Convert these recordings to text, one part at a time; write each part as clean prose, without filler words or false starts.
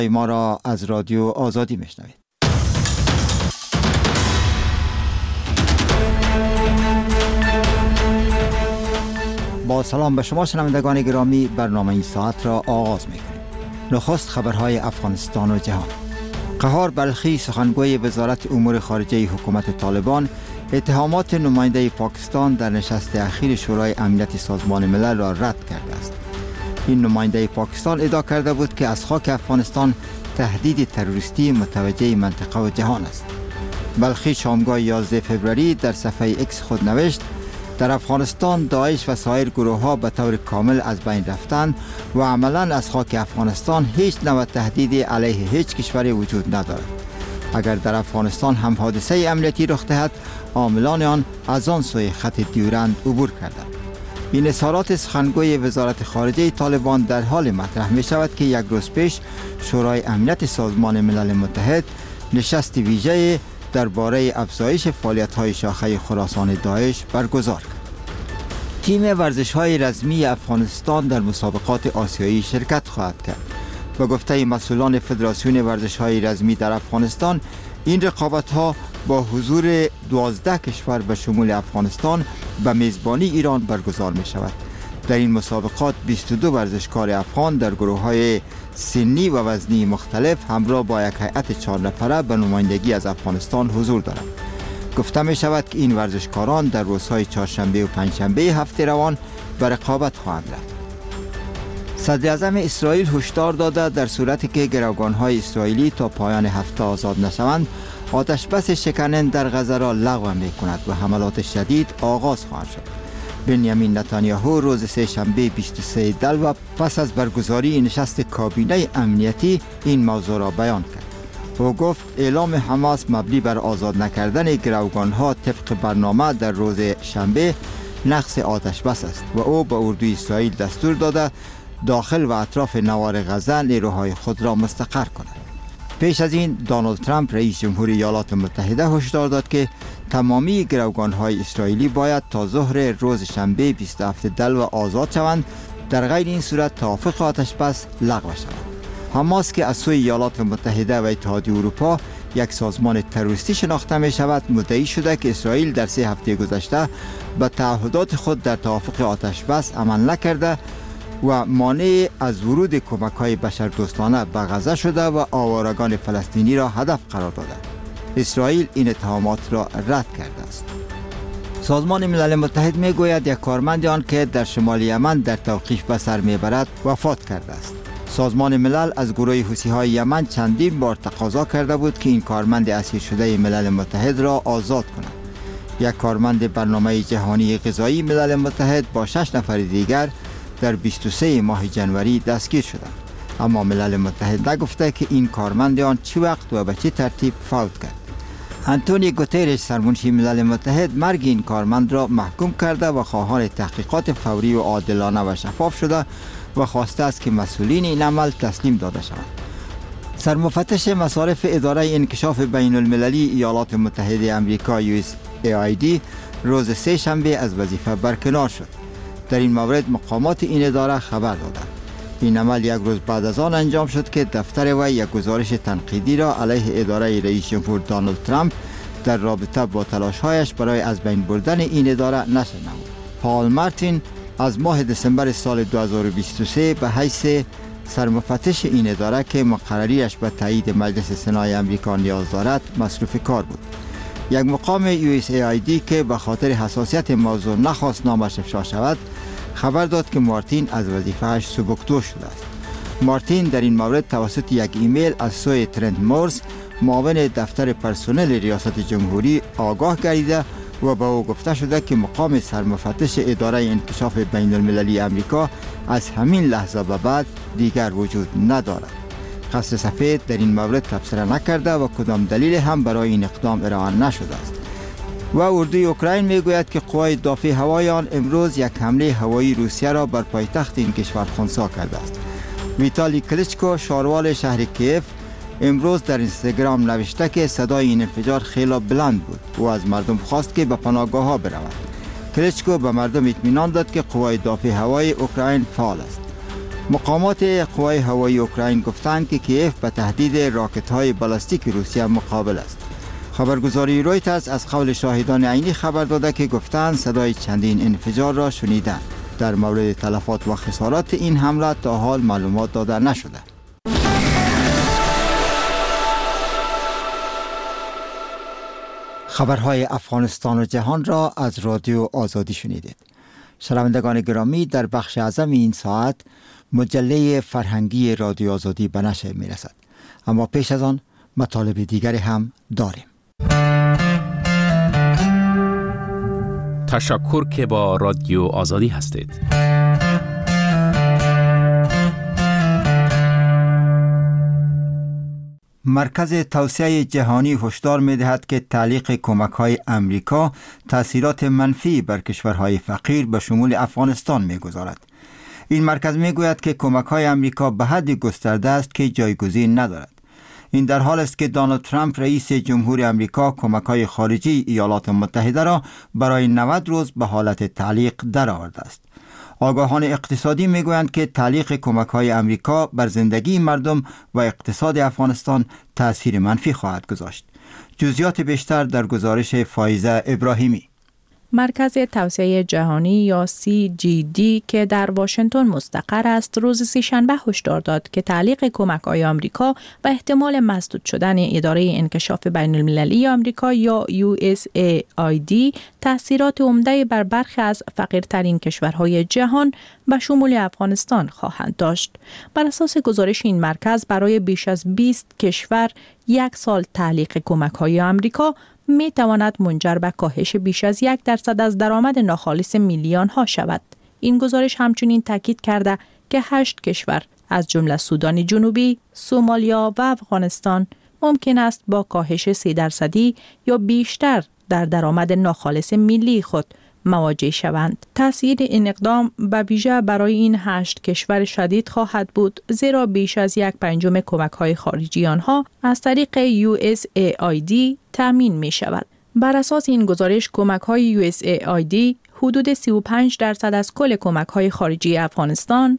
ما را از رادیو آزادی میشنوید. با سلام به شما شنوندگان گرامی، برنامه این ساعت را آغاز می‌کنیم. نخست خبرهای افغانستان و جهان. قهار بلخی سخنگوی وزارت امور خارجه حکومت طالبان اتهامات نماینده پاکستان در نشست اخیر شورای امنیت سازمان ملل را رد کرده است. این نماینده پاکستان ادعا کرده بود که از خاک افغانستان تهدید تروریستی متوجه منطقه و جهان است. بلخی شامگاه 11 فوریه در صفحه ایکس خود نوشت: در افغانستان داعش و سایر گروه‌ها به طور کامل از بین رفتند و عملاً از خاک افغانستان هیچ نوع تهدیدی علیه هیچ کشوری وجود ندارد. اگر در افغانستان هم حادثه امنیتی رخ دهد، عاملان آن از آن سوی خط دیورند عبور کردند. این اظهارات سخنگوی وزارت خارجه طالبان در حال مطرح می شود که یک روز پیش شورای امنیت سازمان ملل متحد نشست ویژه درباره افزایش فعالیت‌های شاخه خراسان داعش برگزار کرد. تیم ورزش‌های رزمی افغانستان در مسابقات آسیایی شرکت خواهد کرد. به گفته مسئولان فدراسیون ورزش‌های رزمی در افغانستان، این رقابت‌ها با حضور 12 کشور به شمول افغانستان به میزبانی ایران برگزار می‌شود. در این مسابقات 22 ورزشکار افغان در گروه‌های سنی و وزنی مختلف همراه با یک هیئت 4 نفره به نمایندگی از افغانستان حضور دارند. گفته می شود که این ورزشکاران در روزهای چهارشنبه و پنجشنبه هفته روان به رقابت خواهند رفت. صدر اعظم اسرائیل هشدار داده در صورتی که گروگان‌های اسرائیلی تا پایان هفته آزاد نشوند، آتش بس شکننده در غزه را لغو می کند و حملات شدید آغاز خواهد شد. بنیامین نتانیاهو روز سه‌شنبه 23 دلو پس از برگزاری نشست کابینه امنیتی این موضوع را بیان کرد. او گفت اعلام حماس مبنی بر آزاد نکردن گروگان‌ها طبق برنامه در روز شنبه نقض آتش بس است و او به اردوی اسرائیل دستور داده داخل و اطراف نوار غزه نیروهای خود را مستقر کند. پیش از این دونالد ترامپ رئیس جمهوری ایالات متحده هشدار داد که تمامی گروگان‌های اسرائیلی باید تا ظهر روز شنبه 27 دلو آزاد شوند، در غیر این صورت توافق آتش بس لغو شود. حماس که از سوی ایالات متحده و اتحادیه اروپا یک سازمان تروریستی شناخته می شود، مدعی شده که اسرائیل در 3 هفته گذشته به تعهدات خود در توافق آتش بس عمل نکرده و مانع از ورود کمک‌های بشردوستانه به غزه شده و آوارگان فلسطینی را هدف قرار داده. اسرائیل این اتهامات را رد کرده است. سازمان ملل متحد می گوید یک کارمند آن که در شمال یمن در توقیف به سر می برد وفات کرده است. سازمان ملل از گروه حوثی‌های یمن چندین بار تقاضا کرده بود که این کارمند اسیر شده ملل متحد را آزاد کند. یک کارمند برنامه جهانی غذایی ملل متحد با 6 نفر دیگر در 23 ماه جنوری دستگیر شدند، اما ملل متحد نگفته که این کارمند آن چه وقت و به چه ترتیب فوت کرد. آنتونیو گوترش سرمنشی ملل متحد مرگ این کارمند را محکوم کرده و خواهان تحقیقات فوری و عادلانه و شفاف شده و خواسته است که مسئولین این عمل تسلیم داده شوند. سرمفتش مصارف اداره انکشاف بین المللی ایالات متحده آمریکا USAID روز سه‌شنبه از وظیفه برکنار شد. در این مورد مقامات این اداره خبر دادند. این عمل یک روز بعد از آن انجام شد که دفتر وی یک گزارش تنقیدی را علیه اداره رئیس جمهور دونالد ترامپ در رابطه با تلاش‌هایش برای از بین بردن این اداره نشر نمود. پال مارتین از ماه دسامبر سال 2023 به حیث سرمفتش این اداره که مقرریش به تایید مجلس سنای آمریکا نیاز دارد مصروف کار بود. یک مقام USAID که به خاطر حساسیت موضوع نخواست نامش افشا شود، خبر داد که مارتین از وظیفه‌اش سبکدوش شده است. مارتین در این مورد توسط یک ایمیل از سوی ترنت مورز، معاون دفتر پرسنل ریاست جمهوری، آگاه گردیده و به او گفته شده که مقام سرمفتش اداره انکشاف بین المللی آمریکا از همین لحظه به بعد دیگر وجود ندارد. قصر سفید در این مورد تبصره نکرده و کدام دلیل هم برای این اقدام ارائه نشده است. و اردوی اوکراین میگوید که قوای دفاع هوایی آن امروز یک حمله هوایی روسیه را بر پایتخت این کشور خنثی کرده است. ویتالی کلیچکو شاروال شهر کیف امروز در اینستاگرام نوشته که صدای این انفجار خیلی بلند بود. او از مردم خواست که به پناهگاه‌ها بروند. کلیچکو به مردم اطمینان داد که قوای دفاع هوایی اوکراین فعال است. مقامات قوای هوایی اوکراین گفتند که کیف به تهدید راکت‌های بالستیک روسیه مقابل است. خبرگزاری رویترز از قول شاهدان عینی خبر داده که گفتند صدای چندین انفجار را شنیدند. در مورد تلفات و خسارات این حمله تا حال معلومات داده نشده. خبرهای افغانستان و جهان را از رادیو آزادی شنیدید. شنوندگان گرامی، در بخش اعظم این ساعت مجله فرهنگی رادیو آزادی به نشر می رسد. اما پیش از آن مطالب دیگری هم داریم. تشکر که با رادیو آزادی هستید. مرکز توسعه جهانی هشدار می‌دهد که تعلیق کمک‌های امریکا تأثیرات منفی بر کشورهای فقیر به شمول افغانستان می‌گذارد. این مرکز می‌گوید که کمک‌های امریکا به حدی گسترده است که جایگزین ندارد. این در حال است که دونالد ترامپ رئیس جمهور امریکا کمک‌های خارجی ایالات متحده را برای 90 روز به حالت تعلیق درآورده است. آگاهان اقتصادی میگویند که تعلیق کمک‌های امریکا بر زندگی مردم و اقتصاد افغانستان تأثیر منفی خواهد گذاشت. جزئیات بیشتر در گزارش فایزه ابراهیمی. مرکز توسعه جهانی یا CGD که در واشنگتن مستقر است روز سه‌شنبه هشدار داد که تعلیق کمک‌های آمریکا و احتمال مسدود شدن اداره انکشاف بین‌المللی آمریکا یا USAID تأثیرات عمده بر برخی از فقیرترین کشورهای جهان به شمول افغانستان خواهند داشت. بر اساس گزارش این مرکز برای بیش از 20 کشور یک سال تعلیق کمک‌های آمریکا می تواند منجر به کاهش بیش از 1% از درآمد ناخالص میلیون ها شود. این گزارش همچنین تاکید کرده که 8 کشور از جمله سودان جنوبی، سومالیا و افغانستان ممکن است با کاهش 3% یا بیشتر در درآمد ناخالص ملی خود مواجه شوند. تأثیر این اقدام به ویژه برای این 8 کشور شدید خواهد بود، زیرا بیش از 1/5 کمک‌های خارجی آنها از طریق USAID تامین می شود. بر اساس این گزارش کمک‌های USAID حدود 35% از کل کمک‌های خارجی افغانستان،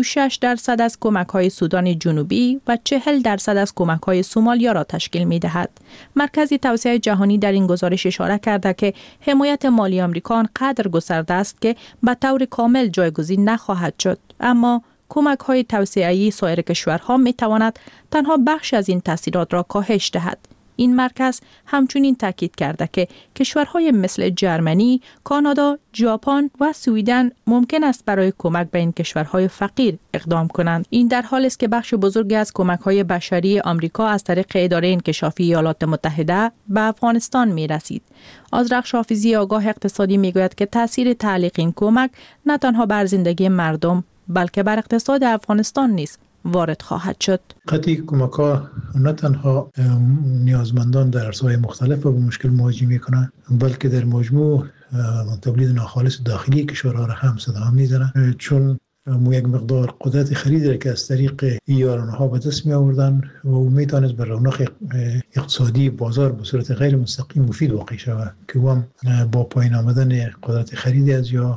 36% از کمک‌های سودان جنوبی و 40% از کمک‌های سومالیا را تشکیل می‌دهد. مرکز توسعه جهانی در این گزارش اشاره کرده که حمایت مالی آمریکا آنقدر گسترده است که به طور کامل جایگزین نخواهد شد، اما کمک‌های توسعه‌ای سایر کشورها می‌تواند تنها بخش از این تاثیرات را کاهش دهد. این مرکز همچنین تاکید کرده که کشورهای مثل جرمنی، کانادا، ژاپن و سوئدن ممکن است برای کمک به این کشورهای فقیر اقدام کنند. این در حالی است که بخش بزرگی از کمک‌های بشری آمریکا از طریق اداره انکشافی ایالات متحده به افغانستان می‌رسید. آذرخش حافظی آگاه اقتصادی می‌گوید که تأثیر تعلیق این کمک نه تنها بر زندگی مردم بلکه بر اقتصاد افغانستان نیز وارد خواهد شد. قطعی کمک‌ها نه تنها نیازمندان در عرصه‌های مختلف با مشکل مواجه می‌کنند، بلکه در مجموع تولید ناخالص داخلی کشورها را هم صدا می‌زنند، چون یک مقدار قدرت خرید را که از طریق ایران‌ها به دست می‌آوردند و می‌توانست بر رونق اقتصادی بازار به صورت غیر مستقیم مفید واقع شود که هم با پایین آمدن قدرت خرید از یا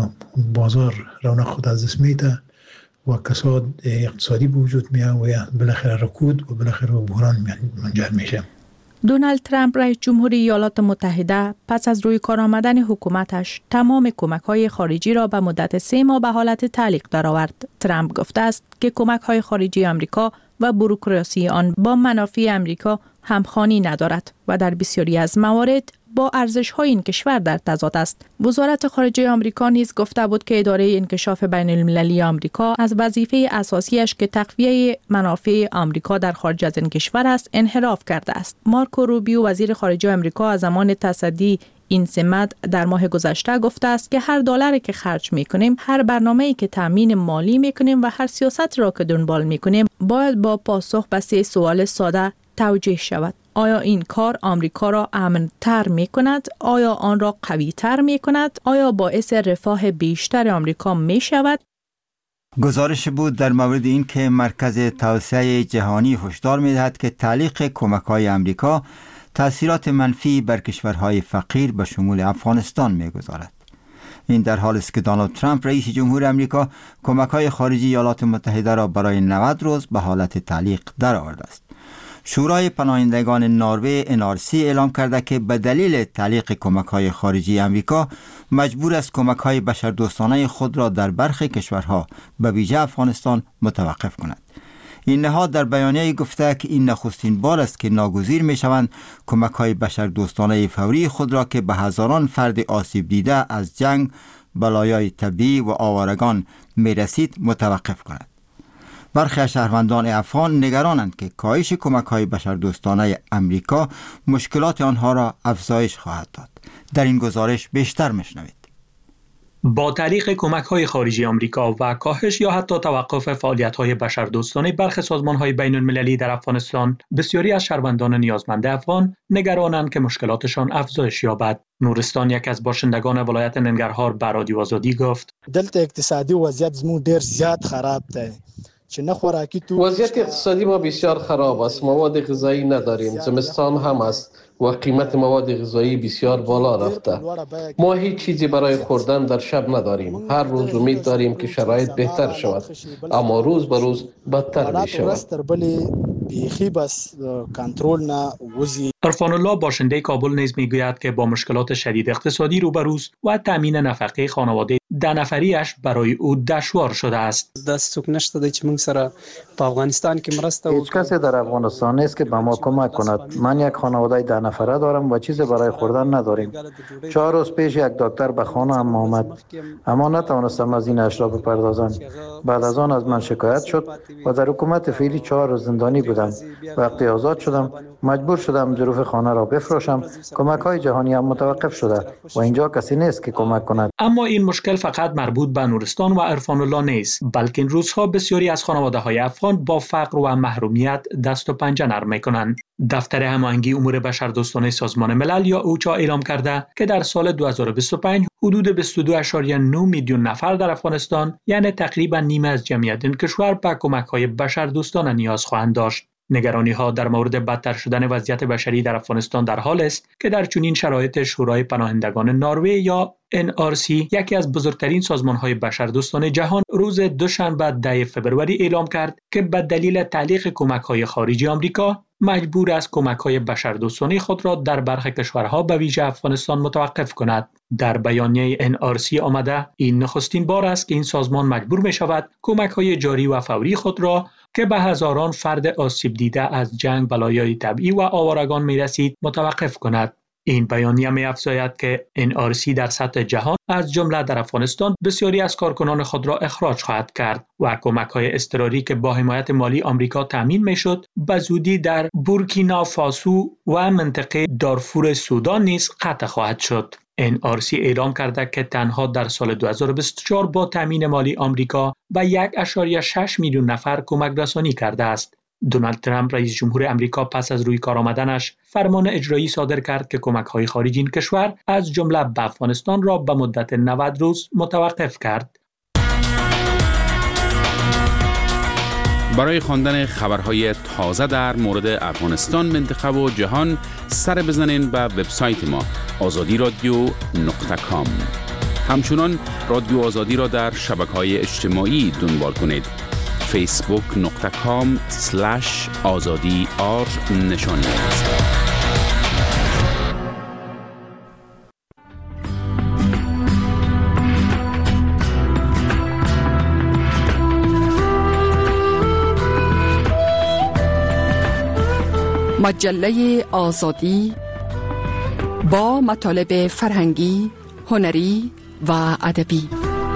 بازار رونق خود از دست می‌دهد و کساد اقتصادی به وجود میاد و بالاخره رکود و بالاخره بحران منجر میشه. دونالد ترامپ رئیس جمهوری ایالات متحده پس از روی کار آمدن حکومتش تمام کمک‌های خارجی را به مدت 3 ماه به حالت تعلیق درآورد. ترامپ گفته است که کمک‌های خارجی آمریکا و بوروکراسی آن با منافع آمریکا همخوانی ندارد و در بسیاری از موارد با ارزش‌های این کشور در تضاد است. وزارت خارجه آمریکا نیز گفته بود که اداره انکشاف بین‌المللی آمریکا از وظیفه اساسیش که تقویه منافع آمریکا در خارج از این کشور است انحراف کرده است. مارکو روبیو وزیر خارجه آمریکا از زمان تصدی این سمت در ماه گذشته گفته است که هر دلاری که خرج می‌کنیم، هر برنامه‌ای که تامین مالی می‌کنیم و هر سیاست را که دنبال می‌کنیم باید با پاسخ به 3 سوال ساده توجیه شود. آیا این کار آمریکا را امن‌تر می‌کند؟ آیا آن را قوی‌تر می‌کند؟ آیا باعث رفاه بیشتر آمریکا می‌شود؟ گزارش بود در مورد این که مرکز توسعه جهانی هشدار می‌دهد که تعلیق کمک‌های آمریکا تأثیرات منفی بر کشورهای فقیر به شمول افغانستان می‌گذارد. این در حالی است که دونالد ترامپ رئیس جمهور امریکا کمک‌های خارجی ایالات متحده را برای 90 روز به حالت تعلیق درآورده است. شورای پناهندگان نروژ NRC اعلام کرده که به دلیل تعلیق کمک‌های خارجی امریکا مجبور است کمک‌های بشردوستانه خود را در برخی کشورها به ویژه افغانستان متوقف کند. این نهاد در بیانیه گفته که این نخستین بار است که ناگزیر می‌شوند کمک‌های بشردوستانه فوری خود را که به هزاران فرد آسیب دیده از جنگ، بلایای طبیعی و آوارگان می‌رسید متوقف کند. برخی از شهروندان افغان نگرانند که کاهش کمک‌های بشردوستانه امریکا مشکلات آنها را افزایش خواهد داد. در این گزارش بیشتر می‌شنوید. با تعلیق کمک‌های خارجی آمریکا و کاهش یا حتی توقف فعالیت‌های بشردوستانه برخی سازمان‌های بین‌المللی در افغانستان، بسیاری از شهروندان نیازمند افغان نگرانند که مشکلاتشان افزایش یابد. نورستان، یک از باشندگان ولایت ننگرهار، به رادیو آزادی گفت: دلته اقتصادي وضعیت زموږ ډیر زیات خراب دی. وضعیت اقتصادی ما بسیار خراب است. مواد غذایی نداریم. زمستان هم است و قیمت مواد غذایی بسیار بالا رفته. ما هیچ چیزی برای خوردن در شب نداریم. هر روز امید داریم که شرایط بهتر شود، اما روز به روز بدتر می شود. عرفان الله باشنده کابل نیز میگوید که با مشکلات شدید اقتصادی روبروست و تامین نفقه خانواده 10 نفریش برای او دشوار شده است. دست څوک نشته چې موږ سره په افغانستان کې مرسته هیچ کسی در افغانستان نیست که به ما کمک کند. من یک خانواده 10 نفره دارم و چیزی برای خوردن نداریم. 4 روز پیش یک دکتر به خانه هم آمد، اما نتوانستم از این اشرا بپردازم. بعد از آن از من شکایت شد و در حکومت فعلی 4 روز زندانی بودم. وقتی آزاد شدم مجبور شدم ظروف خانه را بفروشم. کمک‌های جهانی هم متوقف شده و اینجا کسی نیست که کمک کند. اما این مشکل فقط مربوط به نورستان و عرفان الله نیست، بلکه این روزها بسیاری از خانواده‌های افغان با فقر و محرومیت دست و پنجه نرم می‌کنند. دفتر هماهنگی امور بشردوستانه سازمان ملل یا اوچا اعلام کرده که در سال 2025 حدود 22.9 میلیون نفر در افغانستان، یعنی تقریبا نیمه از جمعیت این کشور، به کمک‌های بشردوستانه نیاز خواهند داشت. نگرانی‌ها در مورد بدتر شدن وضعیت بشری در افغانستان در حال است که در چنین شرایط شورای پناهندگان نروژ یا NRC، یکی از بزرگترین سازمان‌های بشردوستانه جهان، روز دوشنبه 10 فبروری اعلام کرد که به دلیل تعلیق کمک‌های خارجی آمریکا مجبور است کمک‌های بشردوستانه خود را در برخی کشورها به ویژه افغانستان متوقف کند. در بیانیه NRC آمده این نخستین بار است که این سازمان مجبور می‌شود کمک‌های جاری و فوری خود را که به هزاران فرد آسیب دیده از جنگ، بلایای طبیعی و آوارگان می‌رسید متوقف کند. این بیانیه می‌افزاید که NRC در سطح جهان از جمله در افغانستان بسیاری از کارکنان خود را اخراج خواهد کرد و کمک‌های اضطراری که با حمایت مالی آمریکا تامین می‌شد به زودی در بورکینافاسو و منطقه دارفور سودان نیز قطع خواهد شد. NRC اعلام کرده که تنها در سال 2024 با تامین مالی آمریکا به 1.6 میلیون نفر کمک رسانی کرده است. دونالد ترامپ رئیس جمهور امریکا پس از روی کار آمدنش فرمان اجرایی صادر کرد که کمک‌های خارجی این کشور از جمله به افغانستان را به مدت 90 روز متوقف کرد. برای خواندن خبرهای تازه در مورد افغانستان، منطقه و جهان سر بزنین به وبسایت ما azadi.radio.com. همچنان رادیو آزادی را در شبکه‌های اجتماعی دنبال کنید. facebook.com/azadi_r نشانی است. مجله آزادی با مطالب فرهنگی، هنری و ادبی.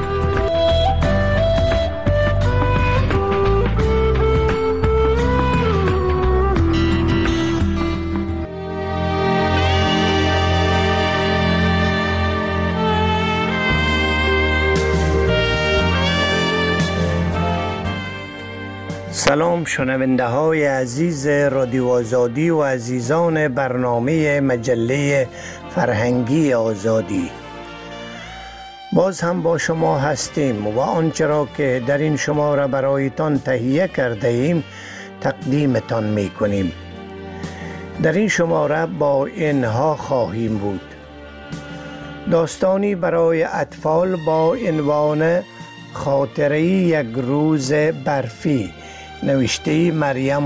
سلام شنونده های عزیز رادیو آزادی و عزیزان برنامه مجله فرهنگی آزادی، باز هم با شما هستیم و آنچه را که در این شماره برایتان تهیه کرده ایم تقدیمتان می کنیم. در این شماره با اینها خواهیم بود: داستانی برای اطفال با عنوان خاطره یک روز برفی، نوشته مریم